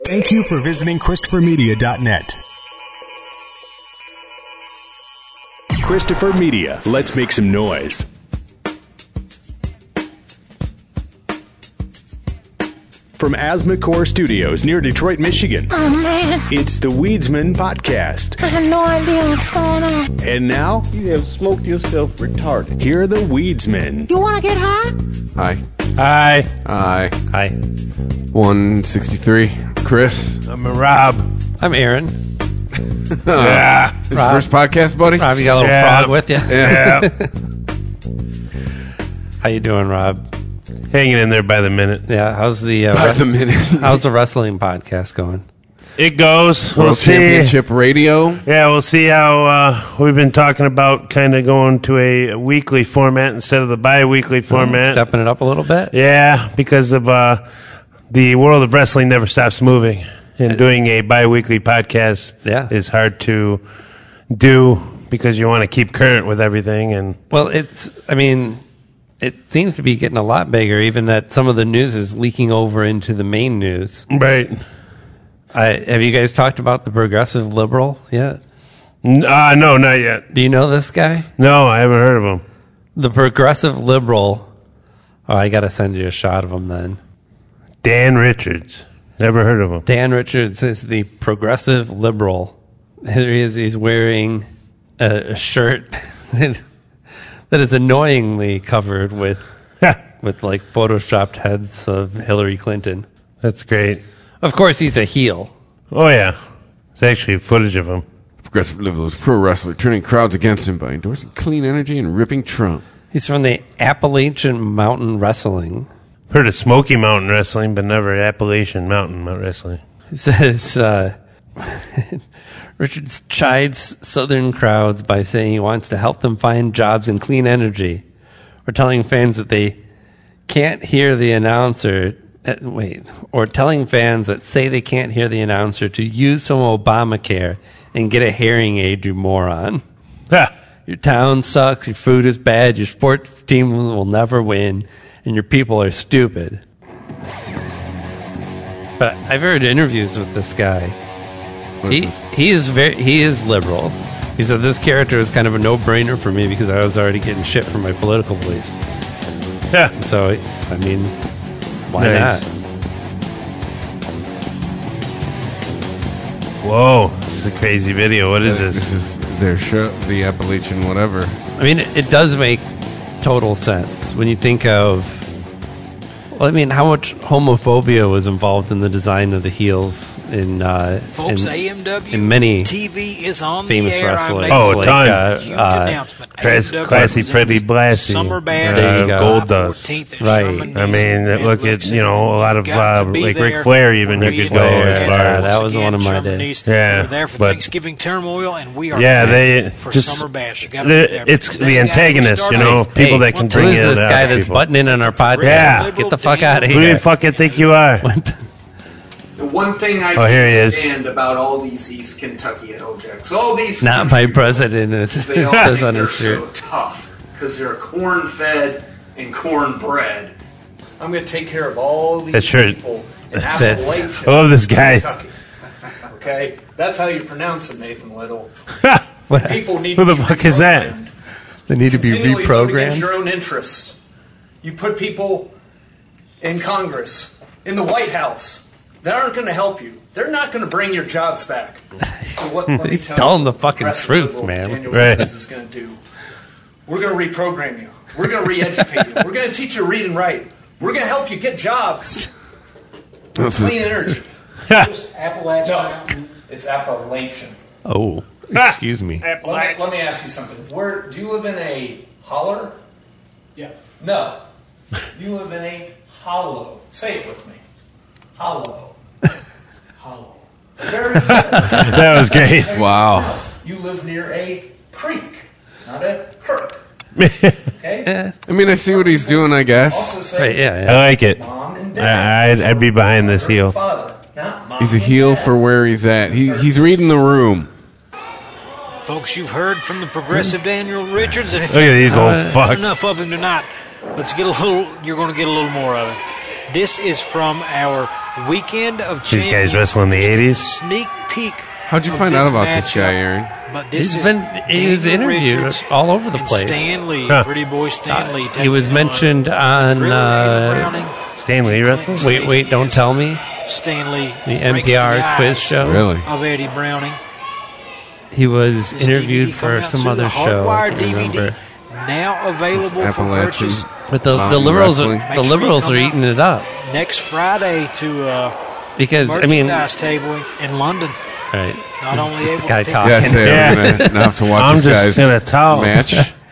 Thank you for visiting ChristopherMedia.net. Christopher Media. Let's make some noise. From Asthmacore Studios near Detroit, Michigan. Oh, man. It's the Weedsman Podcast. I have no idea what's going on. And now, you have smoked yourself retarded. Here are the Weedsmen. You want to get high? Hi. Hi. Hi. Hi. 163. Chris. I'm Rob. I'm Aaron. Yeah. This is first podcast, buddy? Rob, you got a little frog with you? Yeah. How you doing, Rob? Hanging in there by the minute. Yeah, how's the By the minute. how's the wrestling podcast going? It goes. We'll World see. Championship Radio. Yeah, we'll see how we've been talking about kind of going to a weekly format instead of the bi-weekly format. Stepping it up a little bit? Yeah, because of the world of wrestling never stops moving. And doing a bi-weekly podcast is hard to do because you want to keep current with everything. And well, it seems to be getting a lot bigger, even that some of the news is leaking over into the main news. Right. Have you guys talked about the Progressive Liberal yet? No, not yet. Do you know this guy? No, I haven't heard of him. The Progressive Liberal. Oh, I got to send you a shot of him then. Dan Richards. Never heard of him. Dan Richards is the Progressive Liberal. Here he is. He's wearing a shirt that is annoyingly covered with like photoshopped heads of Hillary Clinton. That's great. Of course, he's a heel. Oh, yeah. It's actually footage of him. Progressive Liberal is a pro wrestler turning crowds against him by endorsing clean energy and ripping Trump. He's from the Appalachian Mountain Wrestling. Heard of Smoky Mountain Wrestling, but never Appalachian Mountain Wrestling. He says, Richards chides Southern crowds by saying he wants to help them find jobs in clean energy, or telling fans that they can't hear the announcer. Or telling fans that say they can't hear the announcer to use some Obamacare and get a hearing aid, you moron. Your town sucks, your food is bad, your sports team will never win, and your people are stupid. But I've heard interviews with this guy. He is liberal. He said this character is kind of a no-brainer for me because I was already getting shit for my political beliefs. Yeah. So, I mean, why not? Whoa, this is a crazy video. What is this? This is their show, the Appalachian whatever. I mean, it does make total sense when you think of, well, I mean, how much homophobia was involved in the design of the heels in Folks, AMW in many TV is on famous the air. wrestlers. Oh, a ton. Huge announcement. Classy Freddie Blassie. Summer Bash. There you go. Gold Dust. Right. I mean, look at, a lot of, like Ric Flair even, you could go as far as. That was one of my days. Yeah. We're there for but Thanksgiving turmoil, and we are for Summer Bash. You gotta be there. it's the antagonist, people that can bring in who's this guy that's people. butting in on our podcast? Yeah. Get the fuck out of Who do you here. fucking think you are? The one thing I here he is. understand about all these East Kentucky Hojacks, all these Not my president, it they all says think on they're his shirt. so tough because they're corn-fed and corn-bred. I'm going to take care of all these That shirt. people in That's- Appalachia, I love this guy. Kentucky. Okay, that's how you pronounce it, Nathan Little. What? People need Who to the be fuck is that? reprogrammed. They need to be Continually vote against reprogrammed. your own interests. You put people in Congress, in the White House, that aren't going to help you. They're not going to bring your jobs back. So what? Let me He's tell telling you the fucking Progressive truth, Liberal man. Daniel Right. Richards is going to do. We're going to reprogram you. We're going to re-educate you. We're going to teach you to read and write. We're going to help you get jobs with clean energy. Appalachian Mountain. It's Appalachian. Oh, excuse me. Let me ask you something. Where do you live in a holler? Yeah. No. You live in a hollow. Say it with me. Hollow. Hollow. Very good. That was great. Wow. You live near a creek, not a kirk. Okay? I mean, I see what he's doing, I guess. Also say Right, yeah, I yeah. like it. mom and dad. I'd be behind this heel. Father, not mom He's a and heel dad. for where he's at. He's reading the room. Folks, you've heard from the Progressive Daniel Richards, and if Look at these old you've fucks. enough of him tonight, let's get a little. You're going to get a little more of it. This is from our Weekend of These Champions. guys wrestle in the 80s. Sneak peek. How'd you of find out about this matchup. guy, Aaron? But this He is was Daniel interviewed Richards all over the and place. Stan Lee, Huh. Pretty Boy Stan Lee. He was taking on mentioned on, Drill Eddie Browning, Stan Lee wrestles? Wait, don't tell me. Stan Lee, The breaks NPR the quiz ice show. Really? of Eddie Browning. He was This interviewed DVD for coming out some soon, other the show. I Hardwired can't remember. DVD, now available for Appalachian. purchase But the Mountain liberals, wrestling. the Make sure you liberals come are out. eating it up next Friday to because I mean, merchandise table in London. right? Not only Just able the guy to pick- talking. Yeah, I say I'm gonna have to watch I'm this just guy's gonna talk. match.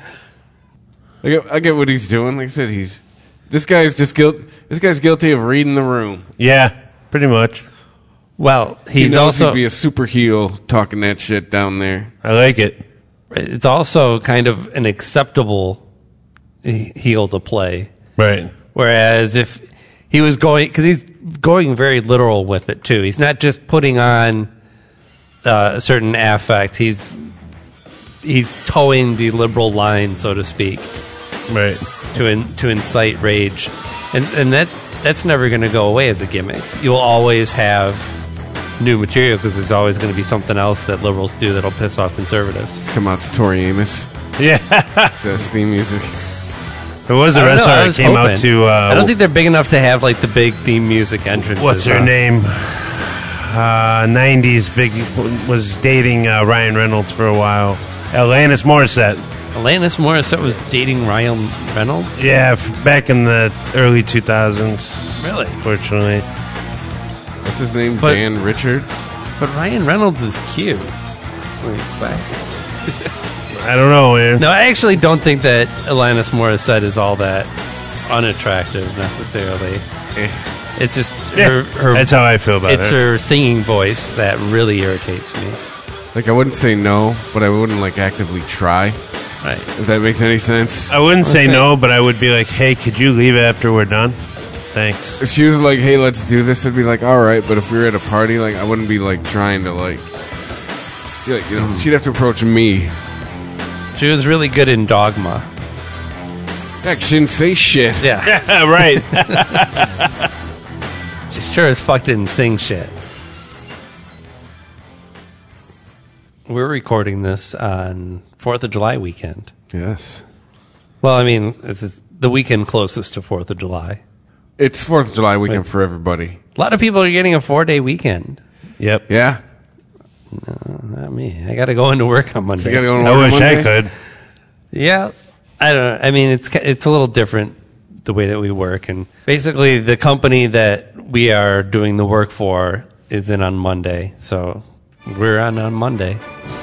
I get what he's doing. Like I said, this guy's guilty of reading the room. Yeah, pretty much. Well, He he's knows also he'd be a super heel talking that shit down there. I like it. it's also kind of an acceptable heel to play. Right. Whereas if he was going, because he's going very literal with it too. He's not just putting on a certain affect. He's towing the liberal line, so to speak, Right. to incite rage, and that's never going to go away as a gimmick. You'll always have new material because there's always going to be something else that liberals do that'll piss off conservatives. Come out to Tori Amos. Yeah. That's theme music. There was a I don't know, wrestler I that was came out hoping. to. I don't think they're big enough to have like the big theme music entrances. What's her name? 90s big was dating Ryan Reynolds for a while. Alanis Morissette. Alanis Morissette was dating Ryan Reynolds. Yeah, back in the early 2000s. Really? Fortunately. What's his name? But- Dan Richards. But Ryan Reynolds is cute. What do you expect? I don't know, man. No, I actually don't think that Alanis Morissette is all that unattractive necessarily. It's just her That's how I feel about it's her. her singing voice that really irritates me. Like I wouldn't say no, but I wouldn't like actively try. Right. If that makes any sense. I wouldn't say Okay. no, but I would be like, hey, could you leave after we're done? Thanks. If she was like, "Hey, let's do this," I'd be like, "All right." But if we were at a party, like I wouldn't be like trying to like she'd have to approach me. She was really good in Dogma. Heck, she didn't say shit. Yeah. Right. She sure as fuck didn't sing shit. We're recording this on 4th of July weekend. Yes. Well, I mean, this is the weekend closest to 4th of July. It's 4th of July weekend for everybody. A lot of people are getting a 4-day weekend. Yep. Yeah. Not me. I got to go into work on Monday. So you gotta go to I work wish I Monday? could. Yeah, I don't know. I mean, it's a little different the way that we work, and basically the company that we are doing the work for is in on Monday, so we're on Monday.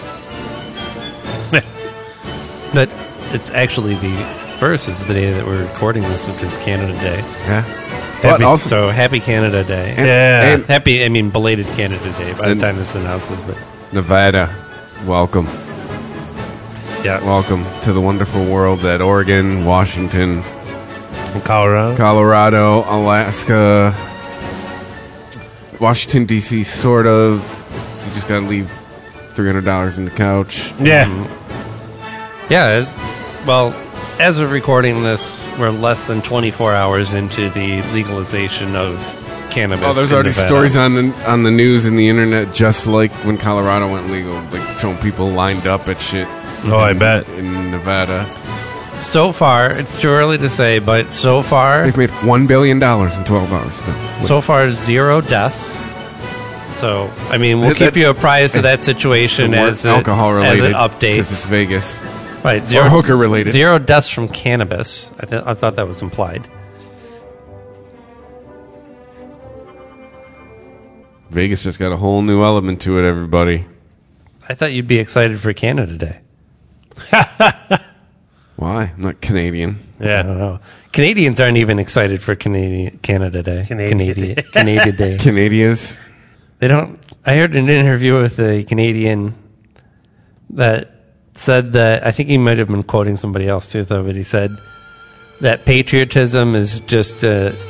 But it's actually the first is the day that we're recording this, which is Canada Day. Yeah. But also, So happy Canada Day. Yeah. and Happy, I mean, belated Canada Day by the time this announces, but Nevada, welcome. yeah. Welcome to the wonderful world that Oregon, Washington, From Colorado. Colorado, Alaska, Washington, D.C., sort of. You just got to leave $300 in the couch. Yeah. Yeah, well, as of recording this, we're less than 24 hours into the legalization of cannabis. Oh, there's in already Nevada. stories on the news and the internet, just like when Colorado went legal, like showing people lined up at shit. Oh, I bet. In Nevada, So far, it's too early to say, but so far, they've made $1 billion in 12 hours. so far, 0 deaths. So, I mean, we'll That- keep you apprised of that situation as alcohol as related it updates. It's Vegas. Right, Or hooker related. 0 deaths from cannabis. I thought that was implied. Vegas just got a whole new element to it. Everybody, I thought you'd be excited for Canada Day. why? I'm not Canadian. I Yeah. don't know. Canadians aren't even excited for Canada Day. Canadian Canadian Day. Canadians. They don't. I heard an interview with a Canadian that said that, I think he might have been quoting somebody else too, though, but he said that patriotism is just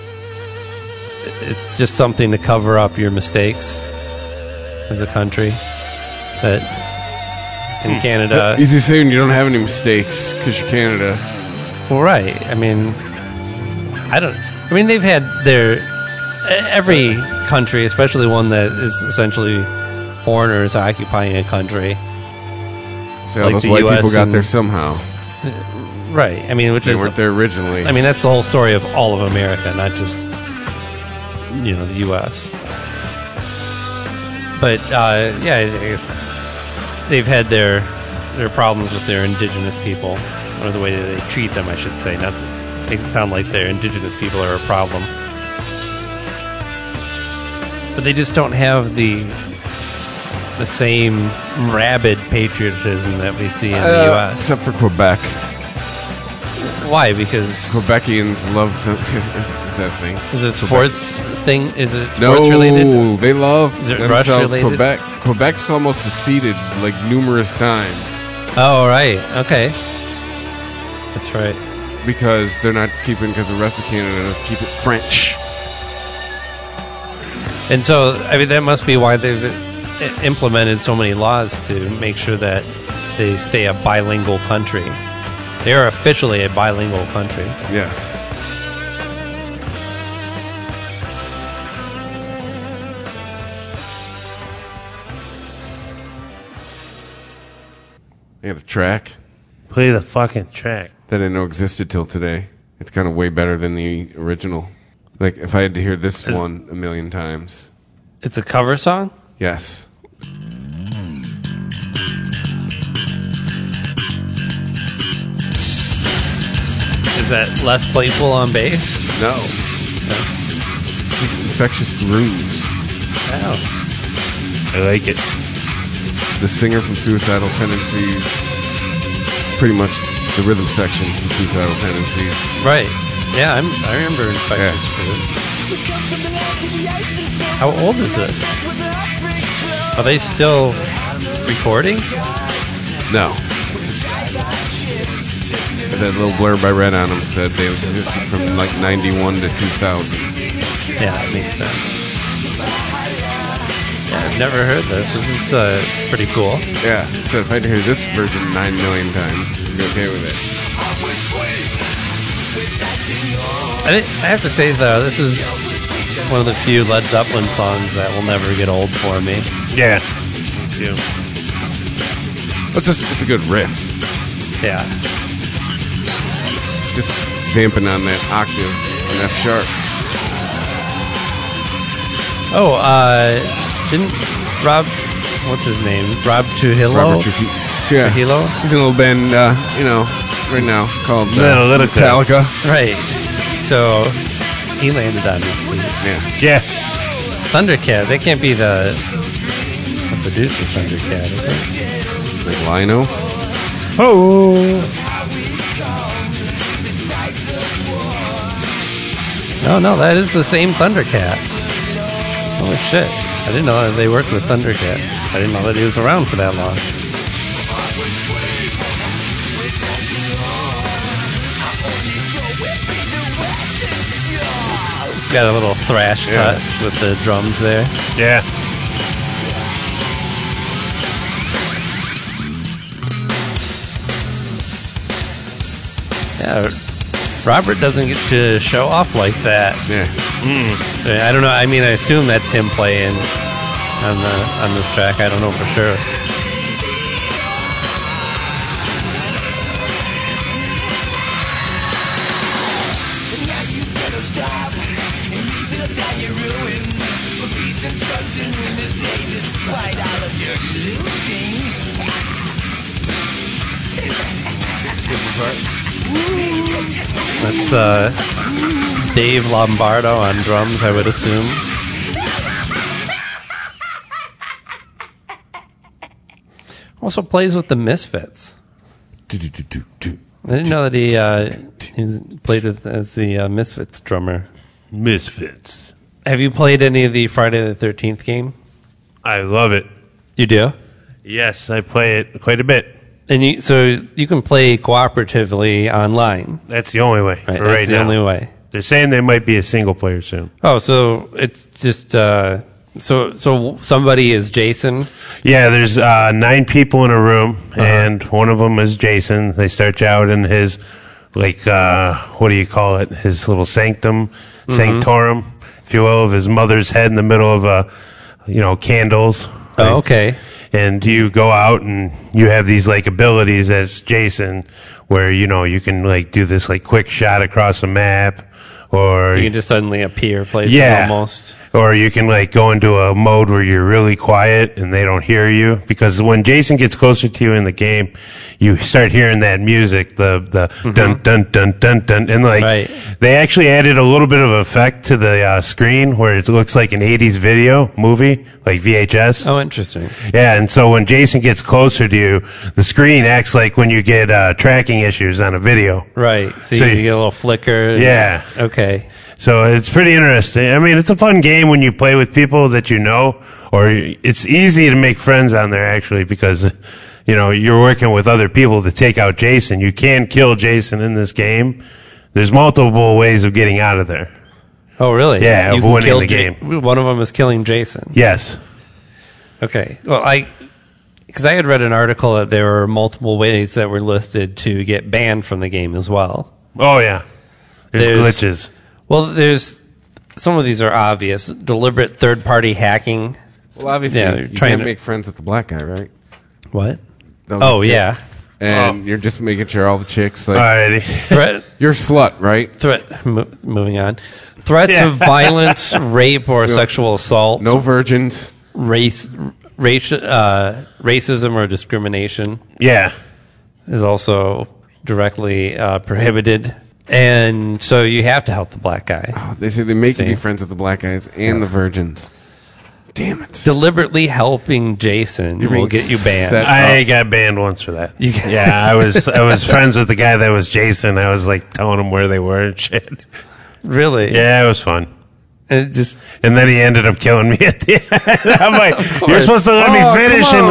it's just something to cover up your mistakes as a country. That in Canada, Easy saying you don't have any mistakes because you're Canada. well, right? I mean, they've had every country, especially one that is essentially foreigners occupying a country. So all those white people got there somehow. Right. I mean, They weren't there originally. I mean, that's the whole story of all of America, not just, the U.S. But, I guess they've had their problems with their indigenous people, or the way that they treat them, I should say. Not makes it sound like their indigenous people are a problem. But they just don't have the same rabid patriotism that we see in the U.S. Except for Quebec. Why? Because Quebecians love is that thing. Is it sports thing? Is it sports related? No, they love Is it themselves Rush related? Quebec. Quebec's almost seceded like numerous times. Oh, right. Okay. That's right. Because they're not keeping, because the rest of Canada does keep it French. And so, I mean, that must be why they've implemented so many laws to make sure that they stay a bilingual country. They are officially a bilingual country. Yes. I got a track Play the fucking track. that I didn't know existed till today. It's kind of way better than the original. Like, if I had to hear this one a million times. It's a cover song? Yes. Is that Les Claypool on bass? No. These infectious grooves. Wow. I like it. The singer from Suicidal Tendencies. Pretty much the rhythm section from Suicidal Tendencies. Right. Yeah, I remember Infectious Grooves. How old is this? Are they still recording? No. That little blurb I read on them said they existed from like 91 to 2000. Yeah, that makes sense. Yeah, I've never heard this. This is pretty cool. Yeah, so if I had to hear this version 9 million times, I'd be okay with it. I have to say, though, this is one of the few Led Zeppelin songs that will never get old for me. Yeah. It's a good riff. Yeah. It's just vamping on that octave on F sharp. Oh, didn't Rob, what's his name? Rob Trujillo? Robert Trujillo. Trujillo? He's in a little band, right now called Metallica. Metallica. Right. So he landed on his feet. Yeah. Thundercat. That can't be the producer Thundercat, is it? Like Lino. Oh. No, that is the same Thundercat. Holy shit. I didn't know that they worked with Thundercat. I didn't know that he was around for that long. It's got a little thrash touch with the drums there. Yeah. Yeah, Robert doesn't get to show off like that. Yeah. I don't know. I mean, I assume that's him playing on this track. I don't know for sure. That's Dave Lombardo on drums, I would assume. Also plays with the Misfits. I didn't know that he played as the Misfits drummer. Misfits. Have you played any of the Friday the 13th game? I love it. You do? Yes, I play it quite a bit. And so you can play cooperatively online. That's the only way for right That's the now. only way. They're saying there might be a single player soon. Oh, so it's just so somebody is Jason. Yeah, there's 9 people in a room, and one of them is Jason. They start you out in his, what do you call it? His little sanctorum. if you will, of his mother's head in the middle of candles. Oh, okay. And you go out and you have these like abilities as Jason, where you can like do this like quick shot across a map, or you can just suddenly appear places almost. Or you can like go into a mode where you're really quiet and they don't hear you, because when Jason gets closer to you in the game, you start hearing that music, the dun dun dun dun dun, and like they actually added a little bit of effect to the screen where it looks like an 80s video movie, like VHS. Oh, interesting. Yeah, and so when Jason gets closer to you, the screen acts like when you get tracking issues on a video. Right. So you get a little flicker. Yeah. Okay. So it's pretty interesting. I mean, it's a fun game when you play with people that you know, or it's easy to make friends on there actually, because you're working with other people to take out Jason. You can kill Jason in this game. There's multiple ways of getting out of there. Oh, really? Yeah, of winning the game. One of them is killing Jason. Yes. Okay. Well, because I had read an article that there were multiple ways that were listed to get banned from the game as well. Oh, yeah. There's glitches. Well, there's some of these are obvious. Deliberate third-party hacking. Well, obviously, you trying to make friends with the black guy, right? What? Yeah. And you're just making sure all the chicks like. Alrighty. You're a slut, right? Moving on. Threats of violence, rape, or sexual assault. No virgins. Racism or discrimination. Yeah. Is also directly prohibited. And so you have to help the black guy. Oh, they say they make you be friends with the black guys and the virgins. Damn it. Deliberately helping Jason will get you banned. I got banned once for that. I was friends with the guy that was Jason. I was like telling him where they were and shit. Really? Yeah, it was fun. And then he ended up killing me at the end. I'm like, you're supposed to let me finish and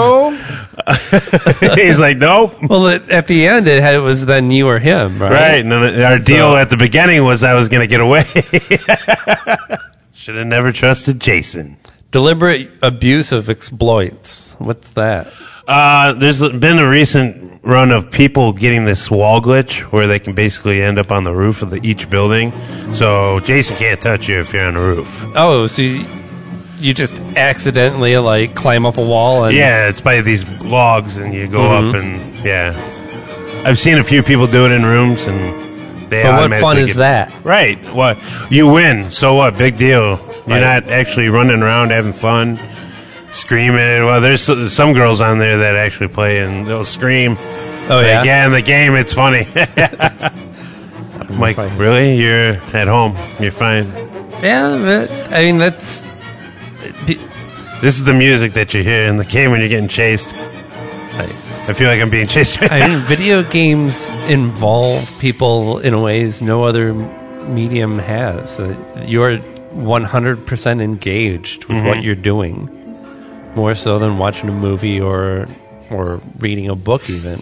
live. He's like, nope. Well, at the end, it was then you or him, right? Right. And our deal at the beginning was I was going to get away. Should have never trusted Jason. Deliberate abuse of exploits. What's that? There's been a recent run of people getting this wall glitch where they can basically end up on the roof of each building. So Jason can't touch you if you're on the roof. Oh, so you just accidentally like climb up a wall? And it's by these logs and you go up and I've seen a few people do it in rooms and they But what fun is that? Right. What? You win. So what? Big deal. You're not actually running around having fun, screaming. Well, there's some girls on there that actually play and they'll scream. Oh, yeah? Yeah, in the game, it's funny. I'm like, really? You're at home. You're fine. Yeah, but, I mean, that's... This is the music that you hear in the game when you're getting chased. Nice. I feel like I'm being chased. I mean, video games involve people in ways no other medium has. You're 100% engaged with what you're doing, more so than watching a movie or reading a book even.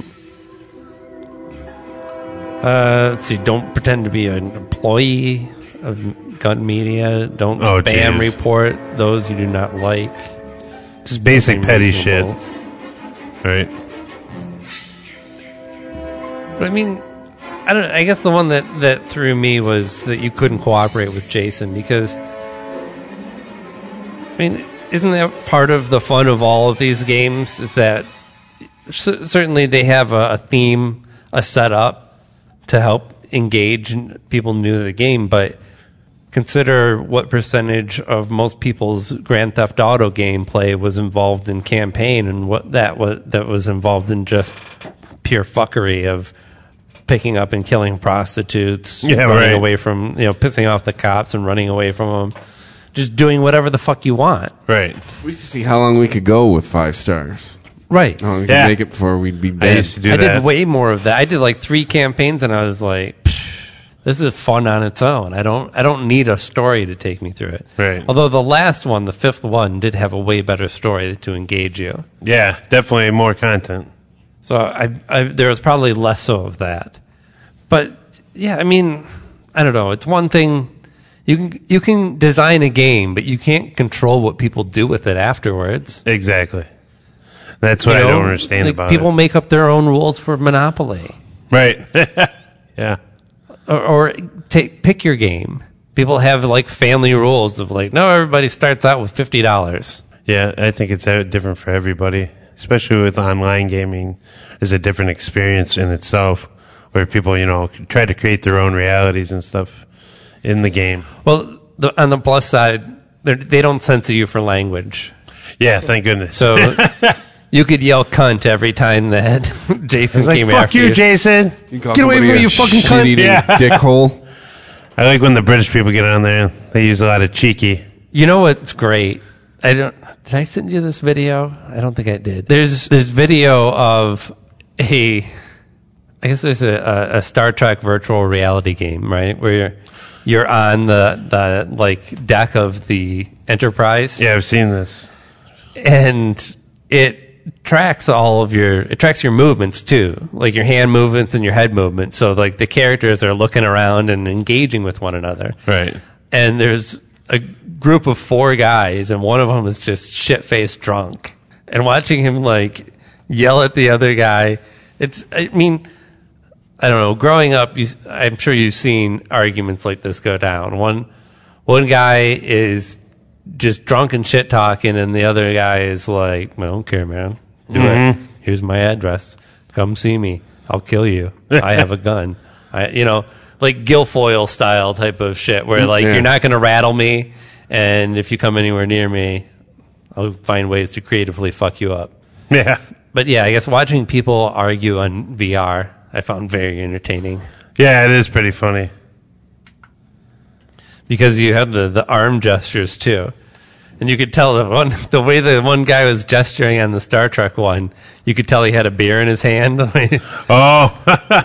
Let's see, don't pretend to be an employee of Gun Media. Don't spam report those you do not like. Just basic petty shit. Right. But I mean, I guess the one that threw me was that you couldn't cooperate with Jason because, I mean, isn't that part of the fun of all of these games? Is that certainly they have a theme, a setup to help engage people new to the game, but consider what percentage of most people's Grand Theft Auto gameplay was involved in campaign, and what that was involved in just pure fuckery of picking up and killing prostitutes, running away from, pissing off the cops and running away from them, just doing whatever the fuck you want. Right. We used to see how long we could go with 5 stars. Right. How long we could make it before we'd be dead. I used to do that. I did way more of that. I did like 3 campaigns, and I was like, this is fun on its own. I don't need a story to take me through it. Right. Although the last one, the 5th one, did have a way better story to engage you. Yeah, definitely more content. So there was probably less so of that. But yeah, I mean, I don't know. It's one thing you can design a game, but you can't control what people do with it afterwards. Exactly. That's what I don't understand about people it. make up their own rules for Monopoly. Right. Yeah. Or pick your game. People have like family rules of like, no, everybody starts out with $50. Yeah, I think it's different for everybody, especially with online gaming. Is a different experience in itself, where people, try to create their own realities and stuff in the game. Well, on the plus side, they don't censor you for language. Yeah, thank goodness. So you could yell cunt every time that Jason came fuck after you, Jason. You can call Get away somebody from me, a you fucking cunt. shit-eating Yeah. dickhole. I like when the British people get on there. They use a lot of cheeky. You know what's great? Did I send you this video? I don't think I did. There's video of I guess there's a Star Trek virtual reality game, right? Where you're on the like deck of the Enterprise. Yeah, I've seen this. And it tracks your movements too, like your hand movements and your head movements. So like the characters are looking around and engaging with one another. Right. And there's a group of 4 guys, and one of them is just shit-faced drunk. And watching him like yell at the other guy, I don't know. Growing up, I'm sure you've seen arguments like this go down. One guy is just drunk and shit talking, and the other guy is like, I don't care, man. Do it. Here's my address. Come see me. I'll kill you. I have a gun. Like Guilfoyle style type of shit, where like you're not going to rattle me, and if you come anywhere near me, I'll find ways to creatively fuck you up. Yeah. But yeah, I guess watching people argue on VR, I found very entertaining. Yeah, it is pretty funny. Because you have the arm gestures too. And you could tell the way the one guy was gesturing on the Star Trek one, you could tell he had a beer in his hand. Oh.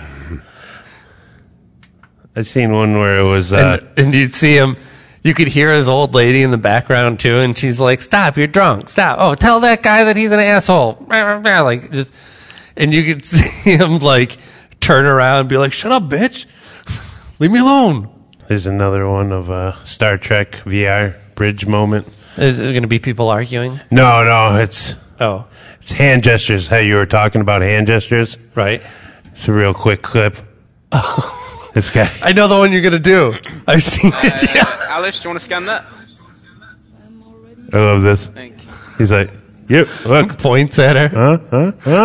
I seen one where it was... and you'd see him, you could hear his old lady in the background too, and she's like, stop, you're drunk, stop. Oh, tell that guy that he's an asshole. Like, just, and you could see him like turn around and be like, shut up, bitch. Leave me alone. There's another one of Star Trek VR bridge moment. Is it going to be people arguing? No, it's hand gestures. How you were talking about hand gestures, right? It's a real quick clip. This guy. I know the one you're going to do. I've seen it. Yeah. Alice, do you want to scan that? I love this. Thank you. He's like, yep, look. Points at her. Huh?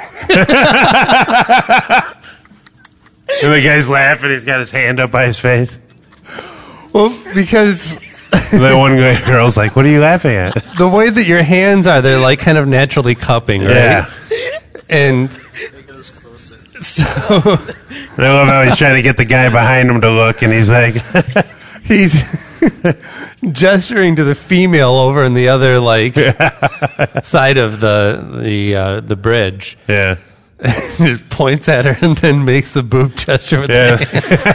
And the guy's laughing. He's got his hand up by his face. Well, because... that one girl's like, what are you laughing at? The way that your hands are, they're like kind of naturally cupping, right? Yeah. And so... And I love how he's trying to get the guy behind him to look, and he's like... he's gesturing to the female over in the other, like, side of the bridge. Yeah. Just points at her and then makes the boob gesture with the hands.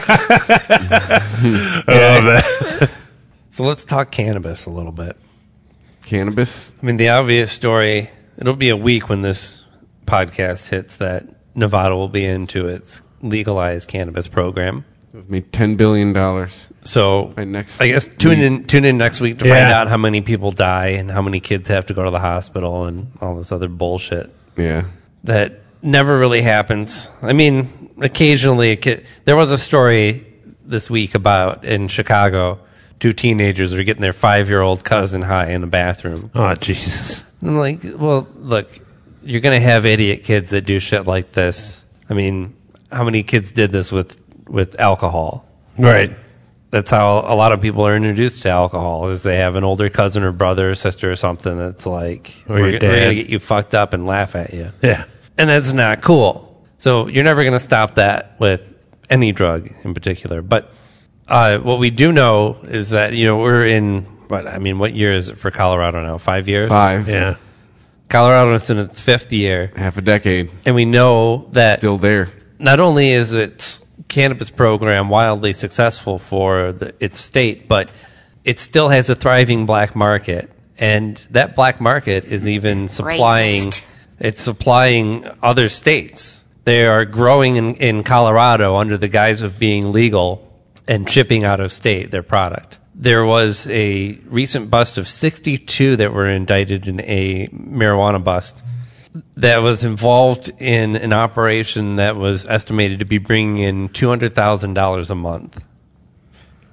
I love that. So let's talk cannabis a little bit. Cannabis? I mean, the obvious story, it'll be a week when this podcast hits that Nevada will be into its legalized cannabis program. We've made $10 billion. So right next I guess tune in next week to find out how many people die and how many kids have to go to the hospital and all this other bullshit. Yeah. That never really happens. I mean, occasionally there was a story this week about in Chicago, 2 teenagers are getting their 5-year-old cousin high in the bathroom. Oh, Jesus. I'm like, well, look, you're going to have idiot kids that do shit like this. I mean, how many kids did this with alcohol? Right. That's how a lot of people are introduced to alcohol, is they have an older cousin or brother or sister or something that's like, we're going to get you fucked up and laugh at you. Yeah. And that's not cool. So you're never going to stop that with any drug in particular. But what we do know is that, we're in, what year is it for Colorado now? 5 years? 5. Yeah. Colorado is in its 5th year. Half a decade. And we know that still there. Not only is its cannabis program wildly successful for its state, but it still has a thriving black market. And that black market is even supplying other states. They are growing in Colorado under the guise of being legal and shipping out of state their product. There was a recent bust of 62 that were indicted in a marijuana bust that was involved in an operation that was estimated to be bringing in $200,000 a month.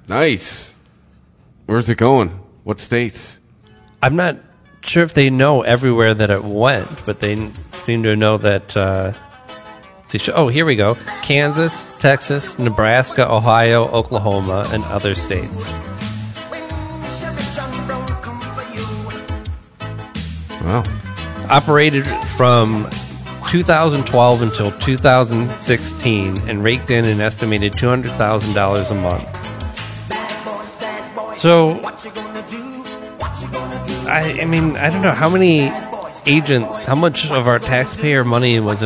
Nice. Where's it going? What states? I'm not sure if they know everywhere that it went, but they seem to know that. Here we go. Kansas, Texas, Nebraska, Ohio, Oklahoma, and other states. Wow. Operated from 2012 until 2016 and raked in an estimated $200,000 a month. So, I mean, I don't know how many agents, how much of our taxpayer money was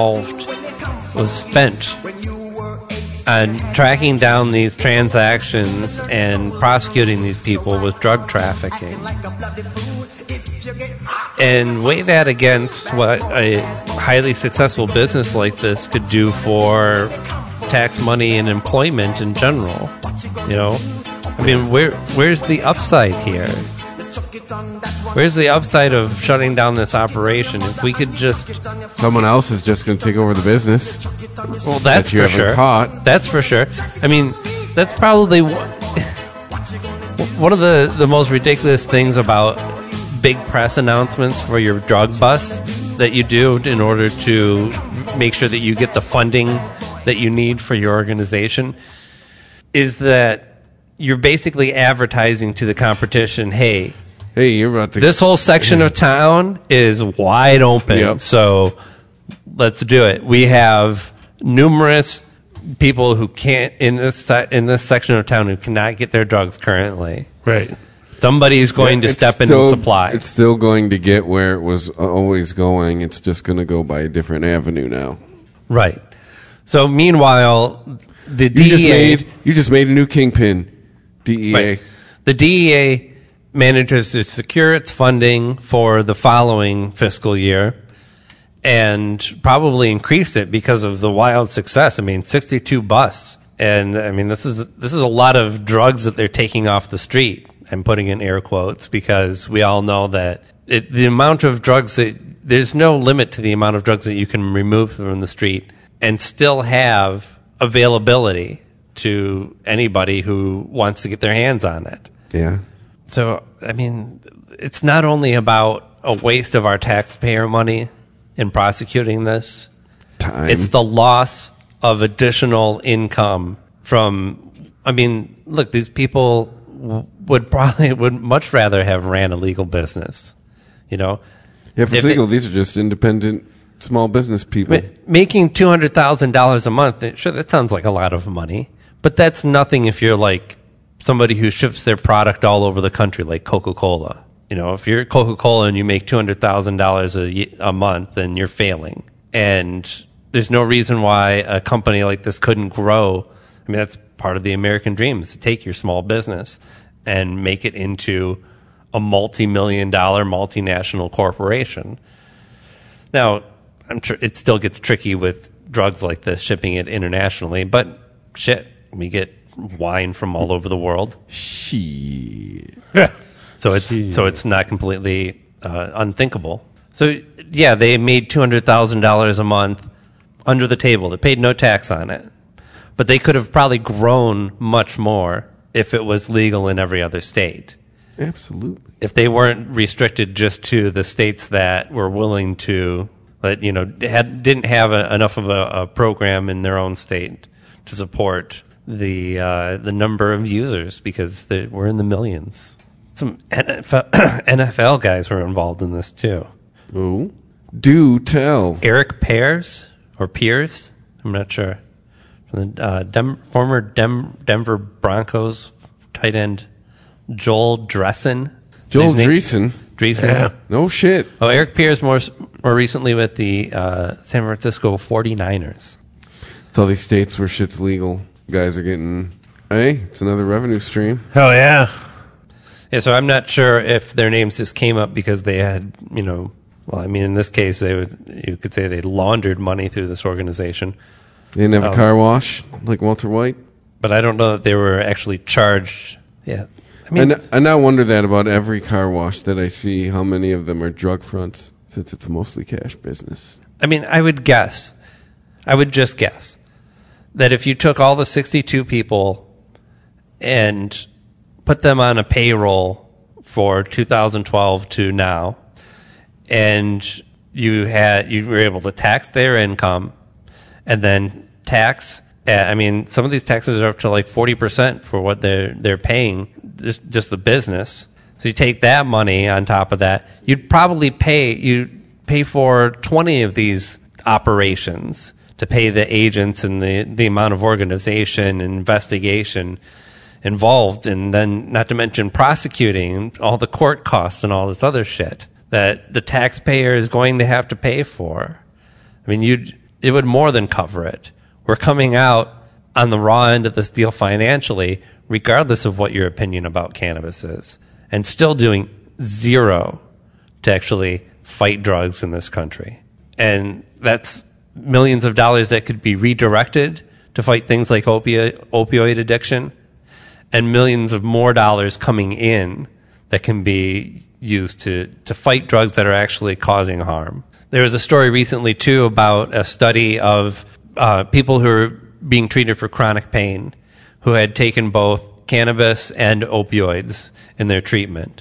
spent on tracking down these transactions and prosecuting these people with drug trafficking. And weigh that against what a highly successful business like this could do for tax money and employment in general. You know, I mean, where's the upside here? Where's the upside of shutting down this operation? If we could just... Someone else is just going to take over the business. Well, that's for sure. Caught. That's for sure. I mean, that's probably one of the most ridiculous things about big press announcements for your drug bust that you do in order to make sure that you get the funding that you need for your organization is that you're basically advertising to the competition, hey, you're about to... This whole section of town is wide open, so let's do it. We have numerous people who can't in this section of town who cannot get their drugs currently. Right. Somebody's going to step in and supply. It's still going to get where it was always going. It's just going to go by a different avenue now. Right. So meanwhile, the DEA... You just made a new kingpin, DEA. Right. The DEA manages to secure its funding for the following fiscal year and probably increased it because of the wild success. I mean, 62 busts. And I mean, this is a lot of drugs that they're taking off the street. I'm putting in air quotes because we all know that the amount of drugs there's no limit to the amount of drugs that you can remove from the street and still have availability to anybody who wants to get their hands on it. Yeah. So, I mean, it's not only about a waste of our taxpayer money in prosecuting this. Time. It's the loss of additional income from, I mean, look, these people would much rather have ran a legal business, you know? Yeah, if it's legal, these are just independent small business people. Making $200,000 a month, sure, that sounds like a lot of money, but that's nothing if you're like somebody who ships their product all over the country, like Coca-Cola. You know, if you're Coca-Cola and you make $200,000 a month, then you're failing. And there's no reason why a company like this couldn't grow. I mean, that's part of the American dream, is to take your small business and make it into a multi-million-dollar multinational corporation. Now, I'm sure it still gets tricky with drugs like this, shipping it internationally, but shit, we get wine from all over the world. Shit. So it's not completely unthinkable. So yeah, they made $200,000 a month under the table. They paid no tax on it, but they could have probably grown much more if it was legal in every other state. Absolutely. If they weren't restricted just to the states that were willing to, but didn't have enough of a program in their own state to support the number of users, because we're in the millions. Some NFL guys were involved in this too. Oh, do tell. Eric Pears or Pierce, I'm not sure. From the former Denver Broncos tight end Joel Dreesen. Joel Dreesen. Dreesen. Yeah. No shit. Oh, Eric Pierce more recently with the San Francisco 49ers. It's all these states where shit's legal. Guys are getting, hey, it's another revenue stream. Hell yeah. Yeah, so I'm not sure if their names just came up because they had, well, I mean, in this case, you could say they laundered money through this organization. They didn't have a car wash like Walter White? But I don't know that they were actually charged. Yeah. I mean, I now wonder that about every car wash that I see, how many of them are drug fronts, since it's a mostly cash business. I mean, I would just guess, that if you took all the 62 people and put them on a payroll for 2012 to now, and you were able to tax their income, and then tax. I mean, some of these taxes are up to like 40% for what they're paying, just the business. So you take that money on top of that, you'd probably pay for 20 of these operations to pay the agents and the amount of organization and investigation involved, and then not to mention prosecuting and all the court costs and all this other shit that the taxpayer is going to have to pay for. I mean, it would more than cover it. We're coming out on the raw end of this deal financially, regardless of what your opinion about cannabis is, and still doing zero to actually fight drugs in this country. And that's millions of dollars that could be redirected to fight things like opioid addiction, and millions of more dollars coming in that can be used to fight drugs that are actually causing harm. There was a story recently, too, about a study of people who are being treated for chronic pain who had taken both cannabis and opioids in their treatment.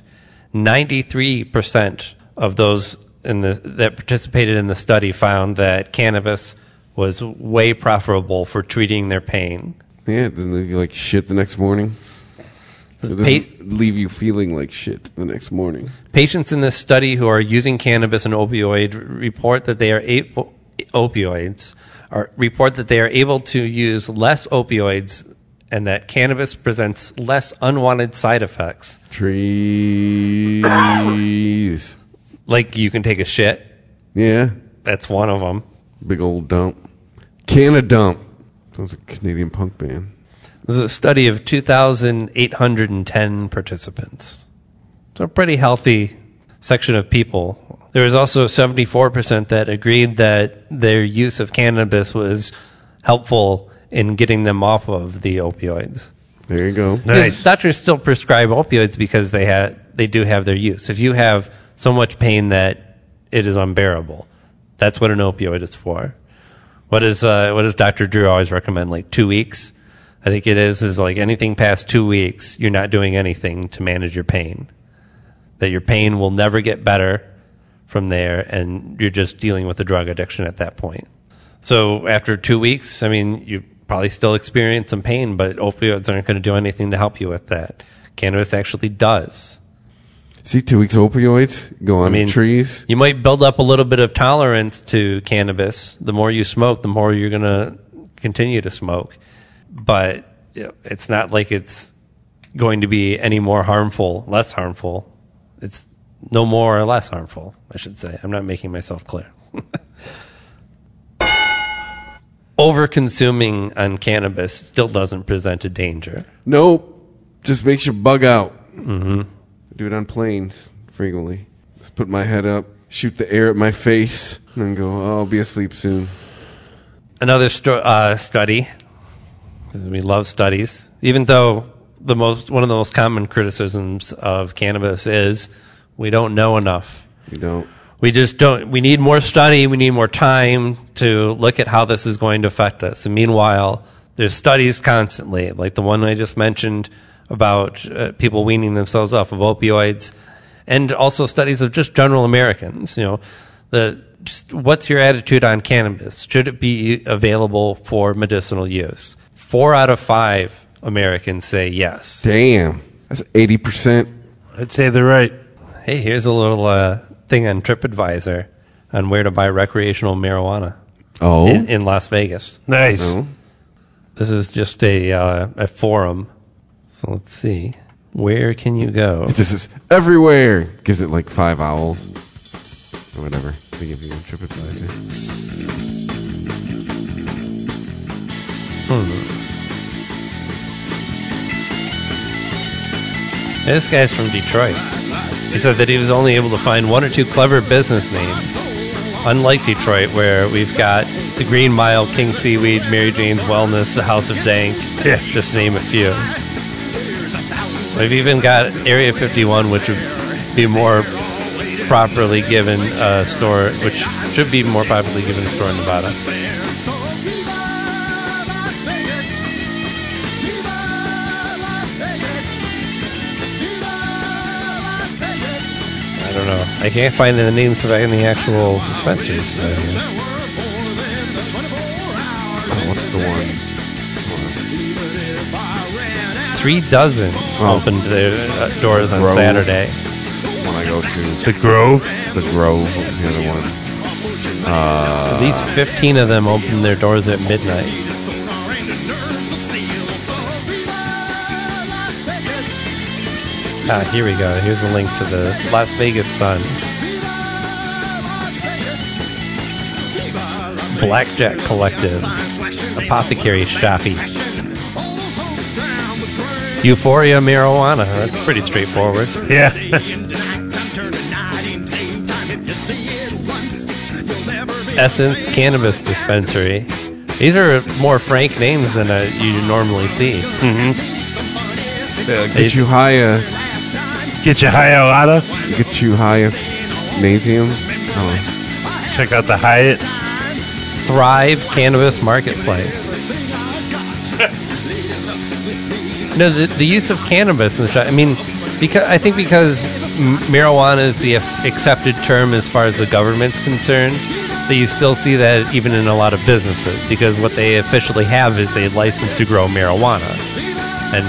93% of those that participated in the study found that cannabis was way preferable for treating their pain. Yeah, then you like shit the next morning. It doesn't leave you feeling like shit the next morning. Patients in this study who are using cannabis and opioid report that they are able to use less opioids, and that cannabis presents less unwanted side effects. Trees. Like you can take a shit. Yeah. That's one of them. Big old dump. Canna Dump. Sounds like a Canadian punk band. This is a study of 2,810 participants. So a pretty healthy section of people. There was also 74% that agreed that their use of cannabis was helpful in getting them off of the opioids. There you go. Nice. Doctors still prescribe opioids because they do have their use. If you have so much pain that it is unbearable, that's what an opioid is for. What does Dr. Drew always recommend? Like 2 weeks? I think it is like anything past 2 weeks, you're not doing anything to manage your pain. That your pain will never get better from there, and you're just dealing with a drug addiction at that point. So after 2 weeks, I mean, you probably still experience some pain, but opioids aren't going to do anything to help you with that. Cannabis actually does. See, 2 weeks of opioids, go on trees. You might build up a little bit of tolerance to cannabis. The more you smoke, the more you're going to continue to smoke. But it's not like it's going to be any more harmful, less harmful. It's no more or less harmful, I should say. I'm not making myself clear. Over-consuming on cannabis still doesn't present a danger. Nope. Just makes you bug out. Mm-hmm. I do it on planes frequently. Just put my head up, shoot the air at my face, and then go, oh, I'll be asleep soon. Another study, because we love studies, even though one of the most common criticisms of cannabis is we don't know enough. We don't. We just don't. We need more study. We need more time to look at how this is going to affect us. And meanwhile, there's studies constantly, like the one I just mentioned about people weaning themselves off of opioids, and also studies of just general Americans. You know, just what's your attitude on cannabis? Should it be available for medicinal use? 4 out of 5 Americans say yes. Damn, that's 80%. I'd say they're right. Hey, here's a little thing on TripAdvisor on where to buy recreational marijuana. Oh, in Las Vegas. Nice. Oh. This is just a forum. So let's see. Where can you go? This is everywhere. Gives it like 5 owls or whatever. They give you a TripAdvisor. This guy's from Detroit. He said that he was only able to find 1 or 2 clever business names. Unlike Detroit, where we've got the Green Mile, King Seaweed, Mary Jane's Wellness, the House of Dank, just to name a few. We've even got Area 51, which would be more properly given a store, which should be more properly given a store in Nevada. I can't find the names of any actual dispensaries. What's the one? 36 opened their doors on Grove. Saturday. One I go to. The Grove. The Grove. What was the other one? At least 15 of them opened their doors at midnight. Here we go. Here's a link to the Las Vegas Sun. Blackjack Collective. Apothecary Shoppy. Euphoria Marijuana. That's pretty straightforward. Yeah. Essence Cannabis Dispensary. These are more frank names than you normally see. Get you high. Get your Hiawatha. Get you high. Nasium. Oh. Check out the Hyatt. Thrive Cannabis Marketplace. No, the use of cannabis in the shop. I mean, because marijuana is the accepted term as far as the government's concerned, that you still see that even in a lot of businesses, because what they officially have is a license to grow marijuana. And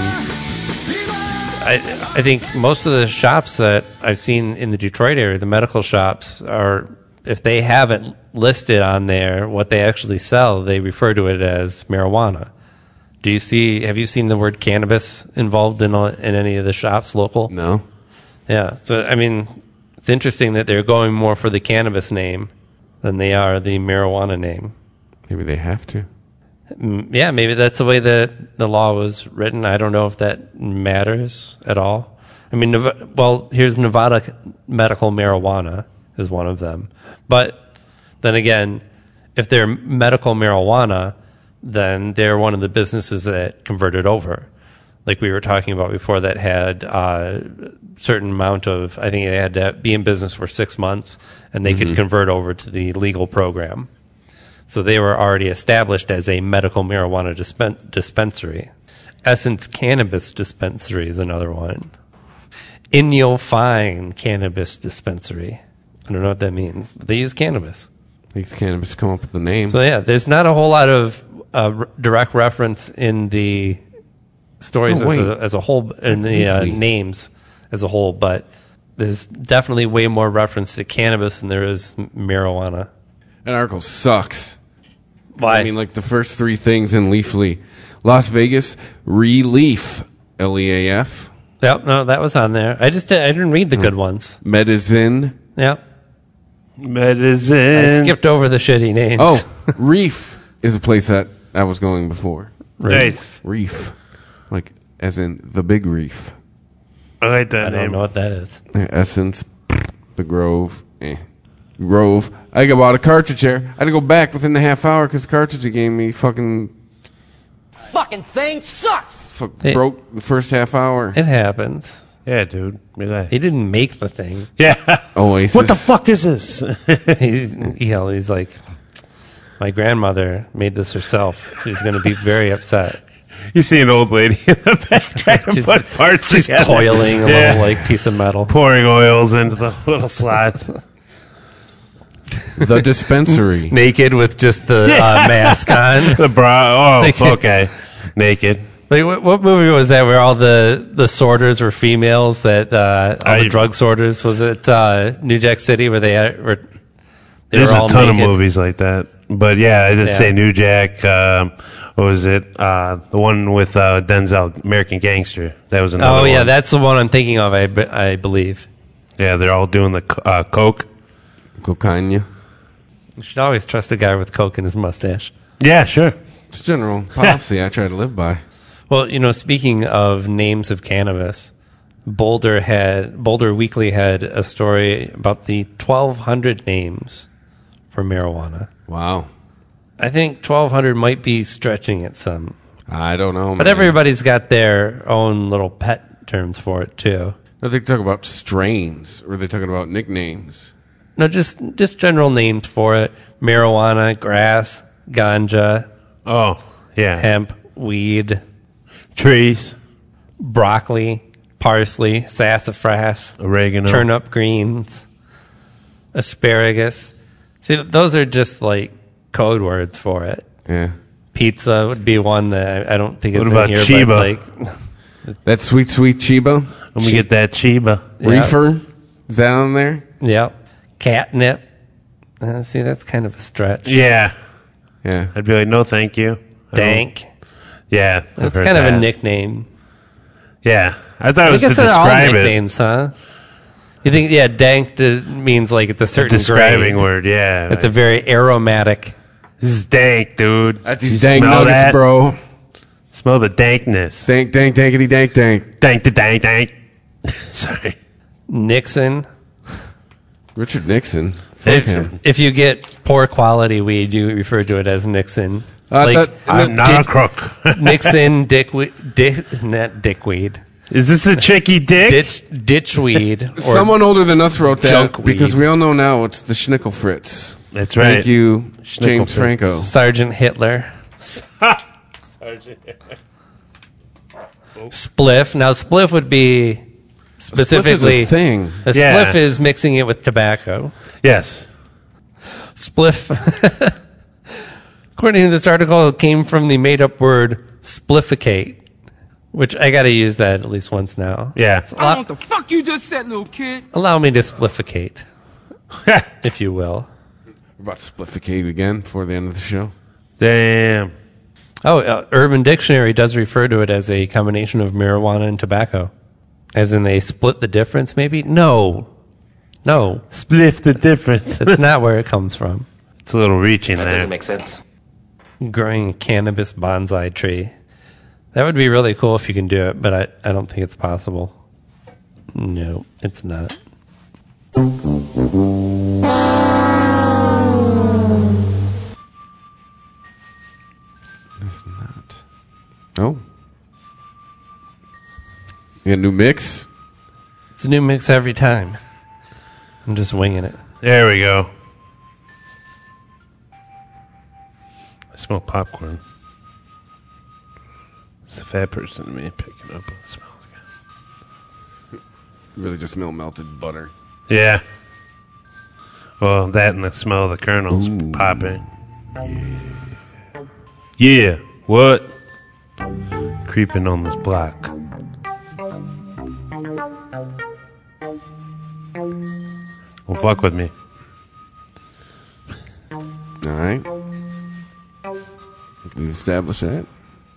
I think most of the shops that I've seen in the Detroit area, the medical shops, are, if they haven't listed on there what they actually sell, they refer to it as marijuana. Have you seen the word cannabis involved in any of the shops local? No. Yeah. So, I mean, it's interesting that they're going more for the cannabis name than they are the marijuana name. Maybe they have to. Yeah, maybe that's the way that the law was written. I don't know if that matters at all. I mean, here's Nevada Medical Marijuana is one of them. But then again, if they're medical marijuana, then they're one of the businesses that converted over. Like we were talking about before, that had a certain amount of, I think they had to be in business for 6 months, and they could convert over to the legal program. So they were already established as a medical marijuana dispensary. Essence Cannabis Dispensary is another one. Inyo Fine Cannabis Dispensary. I don't know what that means, but they use cannabis. They use cannabis to come up with the name. So yeah, there's not a whole lot of direct reference in the stories as a whole, in the names as a whole, but there's definitely way more reference to cannabis than there is marijuana. That article sucks. Why? I mean, like the first three things in Leafly. Las Vegas Relief, Leaf. Yep, no, that was on there. I didn't read the good ones. Medicine. Yep. Medicine. I skipped over the shitty names. Oh, Reef is a place that I was going before. Nice. Reef. Like, as in the big reef. I like that I name. don't know what that is. Essence, the Grove. Grove. I bought a cartridge here. I had to go back within the half hour because the cartridge they gave me fucking thing sucks. Broke the first half hour. It happens. Yeah, dude. Relax. He didn't make the thing. Yeah. Oasis. What the fuck is this? He's like, my grandmother made this herself. She's going to be very upset. You see an old lady in the back trying to put parts She's together. coiling a little like piece of metal. Pouring oils into the little slot. The dispensary. Naked with just the mask on. The bra. Oh, okay. Naked. Like what movie was that where all the sorters were females? That all the drug sorters, was it New Jack City where they were There's all a ton naked? of movies like that. But yeah, I did say New Jack. What was it? The one with Denzel, American Gangster. That was another one. Oh yeah, that's the one I'm thinking of. I believe. Yeah, they're all doing the coke. Cocaine. You should always trust a guy with coke in his mustache. Yeah, sure. It's general policy I try to live by. Well, speaking of names of cannabis, Boulder Weekly had a story about the 1,200 names for marijuana. Wow. I think 1,200 might be stretching it some. I don't know, But everybody's got their own little pet terms for it, too. Are they talking about strains, or are they talking about nicknames? No, just general names for it. Marijuana, grass, ganja. Oh, yeah. Hemp, weed. Trees. Broccoli, parsley, sassafras. Oregano. Turnip greens. asparagus. See, those are just like code words for it. Yeah. Pizza would be one that I don't think is What in about here. Chiba? But like, That sweet Chiba. Let me get that Chiba. Yeah. Reefer. Is that on there? Yep. Catnip. See, that's kind of a stretch. Yeah. Yeah. I'd be like, no, thank you. Dank. Yeah. I've That's heard kind of that. a nickname. Yeah. I thought it was I to guess they're all describe it. nicknames, huh? You think, yeah, dank means like it's a certain Describing grade. word, yeah. It's a very aromatic. This is dank, dude. That's these You dank smell nuggets, that? bro. Smell the dankness. Dank, dankity, dank. Dank the dank. Sorry. Nixon. Richard Nixon. Fuck him. If you get poor quality weed, you refer to it as Nixon. I'm not a crook. Nixon, not dickweed. Is this a tricky dick? Ditchweed. Or Someone older than us wrote that junk weed. because we all know now it's the Schnickel Fritz. That's right. Thank you, James Fritz. Franco. Sergeant Hitler. Spliff. Now, spliff would be specifically Spliff is a thing. A Yeah. spliff is mixing it with tobacco. Yes. Spliff. According to this article, it came from the made-up word splifficate, which I got to use that at least once now. Yeah. I don't know what the fuck you just said, little kid. Allow me to splifficate, if you will. We're about to splifficate again before the end of the show. Damn. Oh, Urban Dictionary does refer to it as a combination of marijuana and tobacco. As in they split the difference, maybe? No. Spliff the difference. That's not where it comes from. It's a little reaching That there. doesn't make sense. Growing a cannabis bonsai tree. That would be really cool if you can do it, but I don't think it's possible. No, it's not. It's not. Oh. You got a new mix? It's a new mix every time. I'm just winging it. There we go. I smell popcorn. It's a fat person to me picking up what it smells. You really just smell melted butter. Yeah. Well, that and the smell of the kernels popping. Yeah. What? Creeping on this block. Don't fuck with me. All right. We've established that.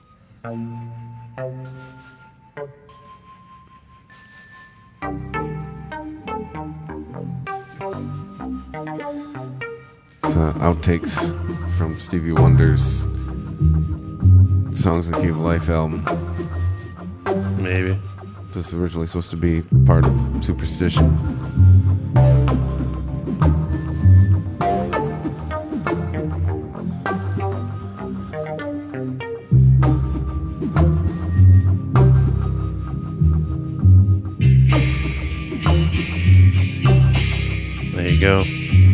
Outtakes from Stevie Wonder's Songs That Gave Life album. Maybe. This is originally supposed to be part of Superstition. There you go.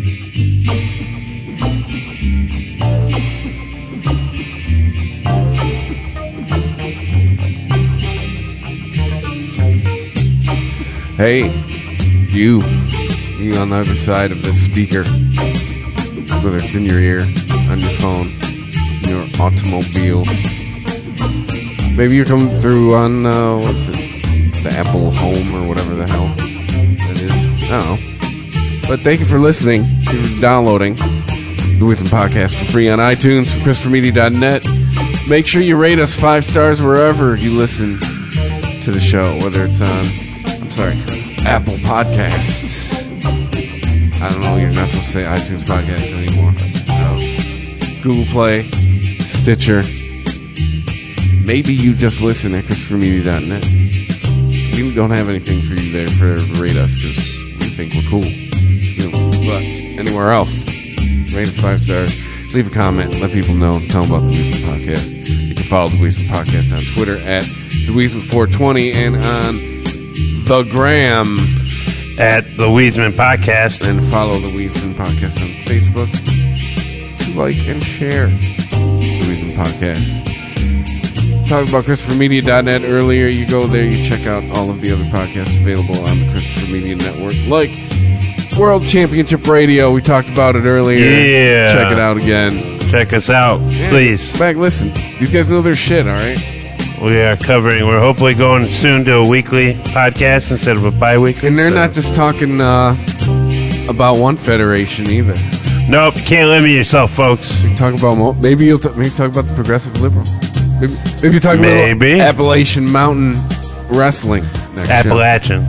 Hey, you on the other side of this speaker, whether it's in your ear, on your phone, in your automobile. Maybe you're coming through on, what's it, the Apple Home or whatever the hell that is. I don't know. But thank you for listening. Thank you for downloading the Wisdom Podcast for free on iTunes, ChristopherMedia.net. Make sure you rate us 5 stars wherever you listen to the show, whether it's on, Apple Podcasts. I don't know, you're not supposed to say iTunes Podcasts anymore. No. Google Play, Stitcher. Maybe you just listen at ChristopherMedia.net. We don't have anything for you there to rate us because we think we're cool. But anywhere else, rate us 5 stars. Leave a comment. Let people know. Tell them about the Weasel Podcast. You can follow the Weasel Podcast on Twitter at TheWeasel420 and on the Gram at the Weisman Podcast. And follow the Weisman Podcast on Facebook to like and share the Weisman Podcast. Talking about ChristopherMedia.net earlier. You go there, you check out all of the other podcasts available on the Christopher Media Network, like World Championship Radio. We talked about it earlier. Yeah. Check it out again. Check us out, please. Back, listen. These guys know their shit, all right? We're hopefully going soon to a weekly podcast instead of a bi-weekly. And they're not just talking about one federation either. Nope, you can't limit yourself, folks. We talk about maybe you'll talk about the Progressive Liberal. Maybe talk about Appalachian Mountain Wrestling. Appalachian.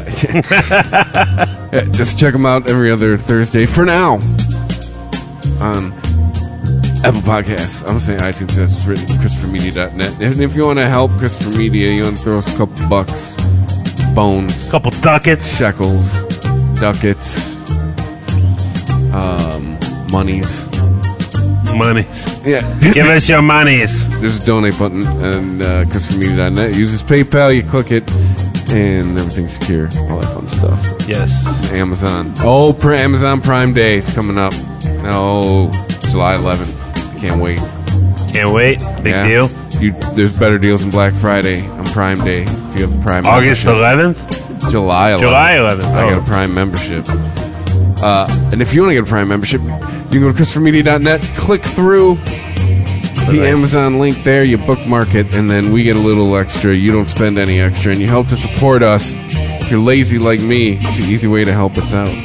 Yeah, just check them out every other Thursday for now on Apple Podcasts. I'm saying iTunes. That's written ChristopherMedia.net. And if you want to help Christopher Media, you want to throw us a couple bucks, bones, couple ducats, shekels, ducats, monies. Yeah. Give us your monies. There's a donate button on ChristopherMedia.net. Use this PayPal. You click it, and everything's secure. All that fun stuff. Yes. Amazon. Amazon Prime Day is coming up. July 11th. Can't wait. Big deal. There's better deals than Black Friday on Prime Day if you have a Prime August membership. 11th? July 11th. July 11th. I got a Prime membership. And if you want to get a Prime membership, you can go to ChristopherMedia.net, click through the Amazon link there, you bookmark it, and then we get a little extra. You don't spend any extra, and you help to support us. If you're lazy like me, it's an easy way to help us out.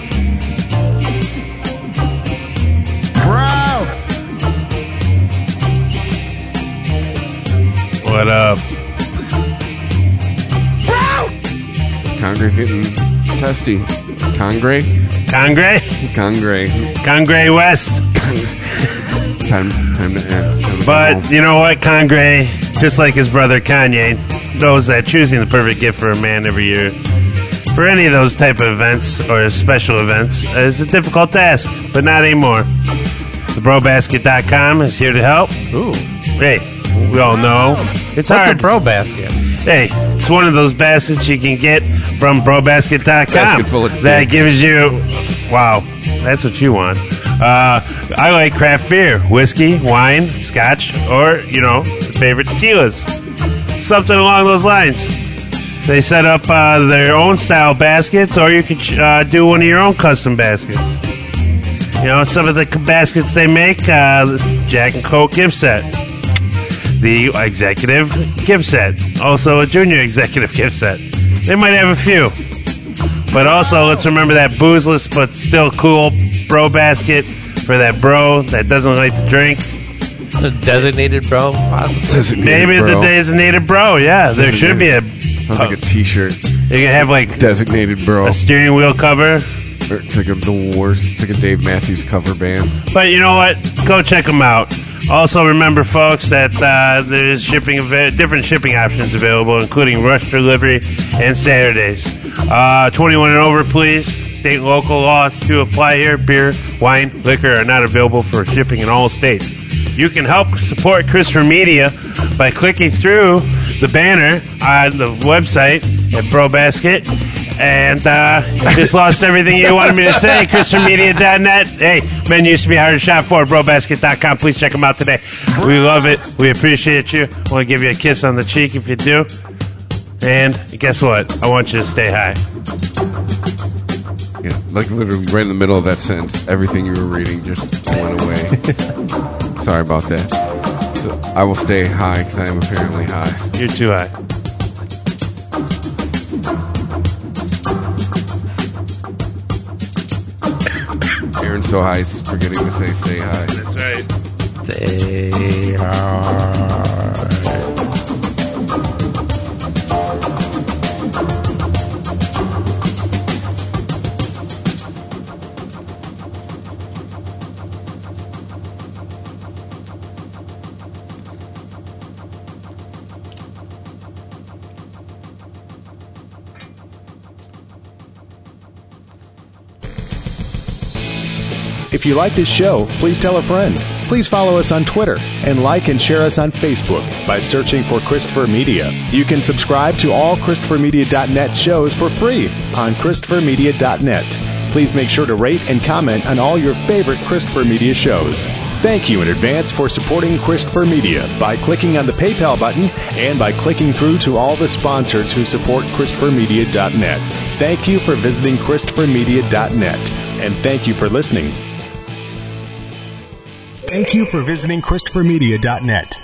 What up? Congray's getting testy. Congray West. Time to end. But you know what? Congray, just like his brother Kanye, knows that choosing the perfect gift for a man every year for any of those type of events or special events is a difficult task, but not anymore. TheBroBasket.com is here to help. Ooh. Hey, we all know it's hard. What's a Bro Basket? Hey, it's one of those baskets you can get from BroBasket.com. Basket full of that dicks. gives you, wow, that's what you want. I like craft beer, whiskey, wine, scotch, or, favorite tequilas. Something along those lines. They set up their own style baskets, or you could do one of your own custom baskets. Some of the baskets they make, the Jack and Coke gift set, the executive gift set, also a junior executive gift set. They might have a few. But also, let's remember that boozeless but still cool bro basket for that bro that doesn't like to drink. The designated bro, possibly. Maybe the designated bro, yeah. There should be Sounds like a t-shirt. You can have like designated bro. A steering wheel cover. It's like the worst. It's like a Dave Matthews cover band. But you know what? Go check them out. Also, remember, folks, that there's different shipping options available, including rush delivery and Saturdays. 21 and over, please. State and local laws do apply here. Beer, wine, liquor are not available for shipping in all states. You can help support Christopher Media by clicking through the banner on the website at BroBasket. And you just lost everything you wanted me to say. ChristopherMedia.net. Hey, men used to be hard to shop for. BroBasket.com. Please check them out today. We love it. We appreciate you. I want to give you a kiss on the cheek if you do. And guess what? I want you to stay high. Yeah, like literally right in the middle of that sentence, everything you were reading just went away. Sorry about that. So I will stay high because I am apparently high. You're too high. Aaron's so high, he's forgetting to say stay high. That's right. Stay high. If you like this show, please tell a friend. Please follow us on Twitter and like and share us on Facebook by searching for Christopher Media. You can subscribe to all ChristopherMedia.net shows for free on ChristopherMedia.net. Please make sure to rate and comment on all your favorite Christopher Media shows. Thank you in advance for supporting Christopher Media by clicking on the PayPal button and by clicking through to all the sponsors who support ChristopherMedia.net. Thank you for visiting ChristopherMedia.net, and thank you for listening. Thank you for visiting ChristopherMedia.net.